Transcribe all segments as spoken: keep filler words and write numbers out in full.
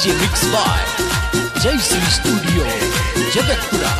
DJ mix by जय Shri studio Jagatpura.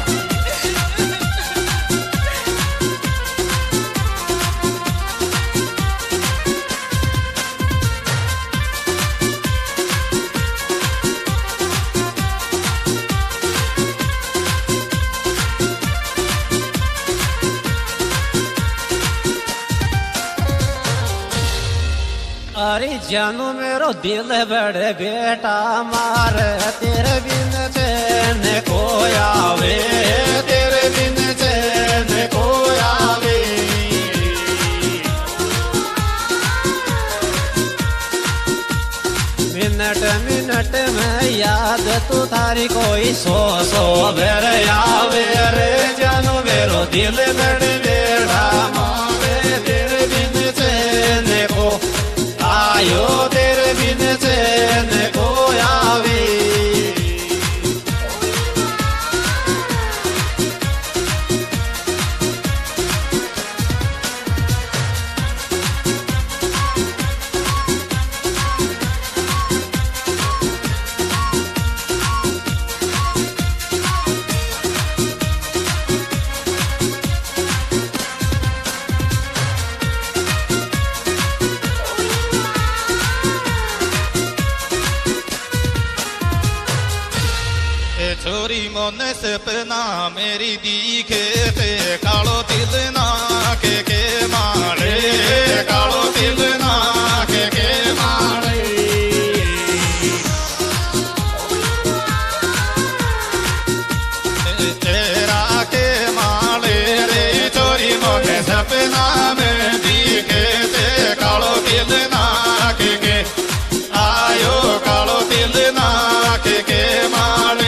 अरे जानू मेरो दिल बड़े बेटा मार तेरे बिन चैन को आवे, तेरे बिन चैन को आवे। मिनट मिनट में याद तू थारी कोई सो सो बेर आवे। रे जानू मेरो दिल बड़े बेटा मारे तेरे बिन चैन को आयो, तेरे बिन चैन को आवे। छोरी मन सपना मेरी दीखे ते कालो दिल ना के के मारे, कालो दिल ना के के मारे। तेरा के मारे रे छोरी मन सपना में दीखे ते कालो दिल ना के के आयो, कालो दिल ना के के मारे।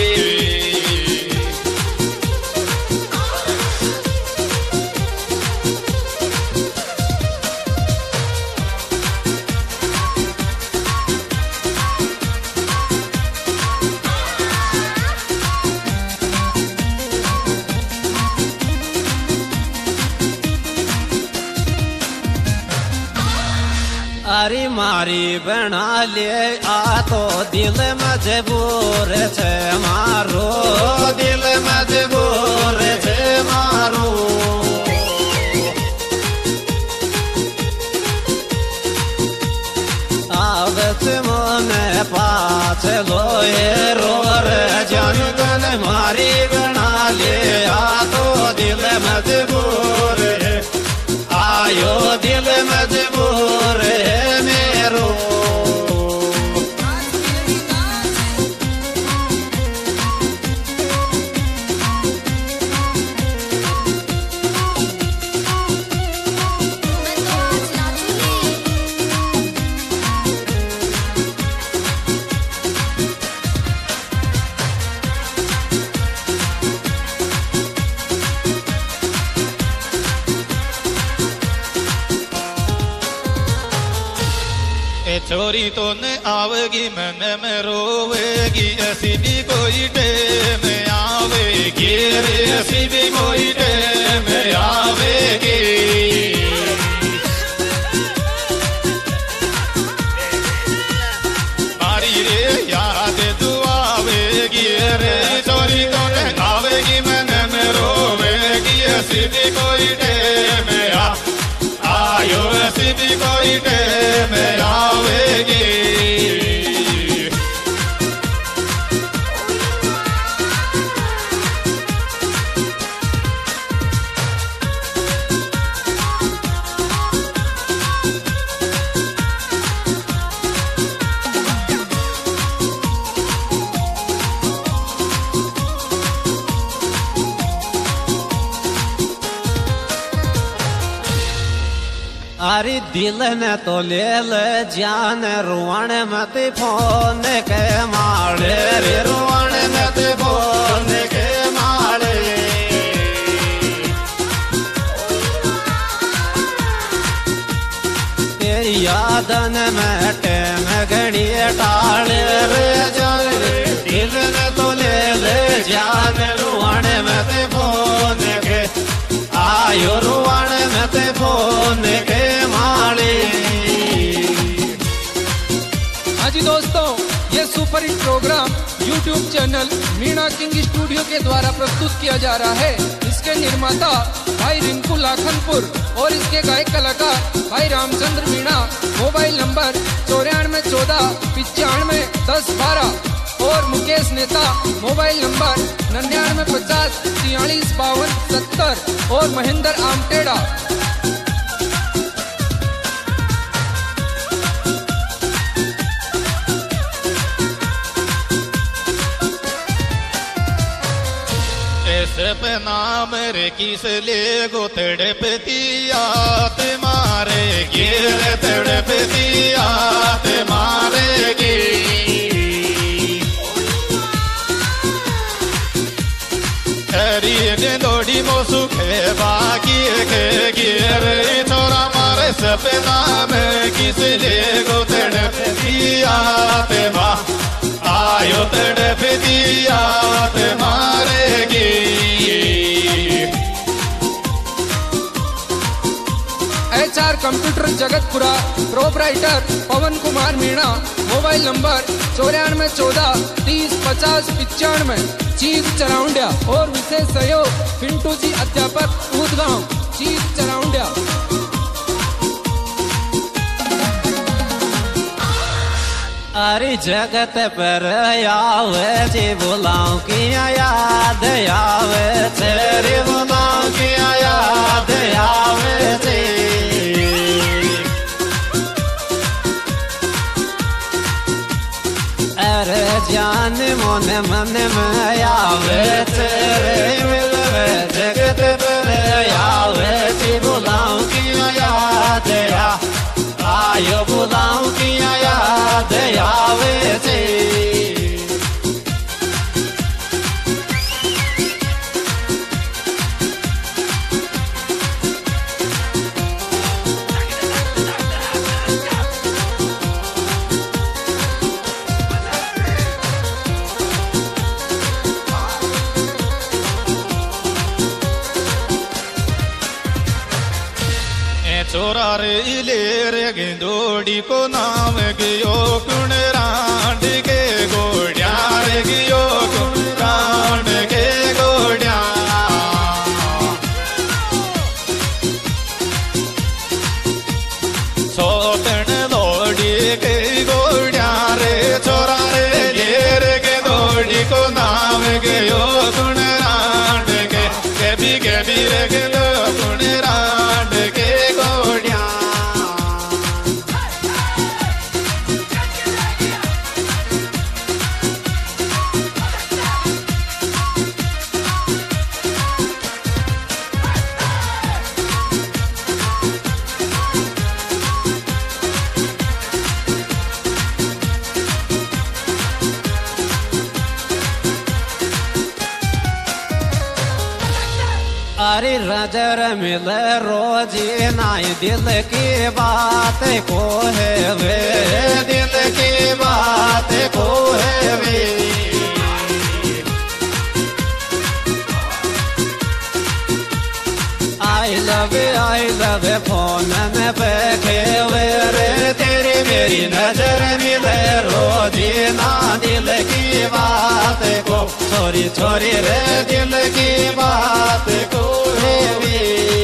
अरे मारी बना ले आ तो दिल मजबूर छे मारो, दिल मजबूर छे मारो। आवत मोने पाछ लोए रोर जान गल मारी बना ले आ तो दिल मजबूर है आयो, दिल मजबूर है मेरो। छोरी तो न आवेगी मन में रोवेगी, ऐसी भी कोई टेम आवेगी रे, ऐसी भी कोई टेम आवेगी। मारी रे याद दुआवेगी रे, छोरी तो न आवेगी मन में रोवेगी, ऐसी भी कोई टेम आयो, ऐसी भी कोई टेम आवेगी। अरे दिल ने तो ले ले जान रुआण मत फोन के मारे रे, रुआण मत फोन के मारे। तेरी यादन में टेम घड़ी टाल रे जान, दिल ने तो ले ले जान रुआण मत फोन के आयो, रुआण मत फोन के मारे। हाँ जी दोस्तों, ये super YouTube channel Meena king studio के द्वारा प्रस्तुत किया जा रहा है। इसके निर्माता भाई रिंकू लाखनपुर और इसके गायक कलाकार भाई रामचंद्र मीणा। मोबाइल नंबर चौरानवे चौदह पिचानवे दस बारह और मुकेश नेता मोबाइल नंबर निन्यानवे पचास छियालीस बावन सत्तर और महेंद्र आमटेड़ा। पे नाम रे किस ले गो तेड़े पे दिया ते मारे गिर तेड़े पे दिया ते मारे गी हरी के दौड़ी मो सुखे बाकी के गिर छोरा मारे सब नाम किस ले गो तेड़े पे दिया ते मा आयो तेड़े पे दिया ते मारे गी। HR computer Jagatpura proprietor Pawan Kumar Meena. Mobile number चौरानवे चौदह तीस पचास पिचानवे चीज चराउंडिया और विशेष सहयोग पिंटू जी अध्यापक ऊदगांव चीज चराउंडिया। अरे जगत पर आवे जे बुलाऊं किया याद आवे तेरे बुलाऊं किया याद आवे ते अरे जान मन मन में आवे तेरे मिलवे जगत पर आवे जे बुलाऊं किया याद आयो बुलाऊं किया याद आवे थे। चोरा रे ले रे गेंदोड़ी को नाम गयो कुण रांड के गोड़िया रे गयो कुण रांड के गोड़िया सोतन लोड़ी के गोड़िया रे चोरा रे ले रे गेंदोड़ी को नाम गयो कुण रांड के कभी कभी रे गेंदो कुण रांड के अरे नजर मिले रोजी नाई दिल की बात को है वे दिल की बात को है वे I love I love phone में बैठे हुए रे तेरी मेरी नजर मिले रोजी ना दिल की बात को छोरी छोरी रे दिल की बात को है वे।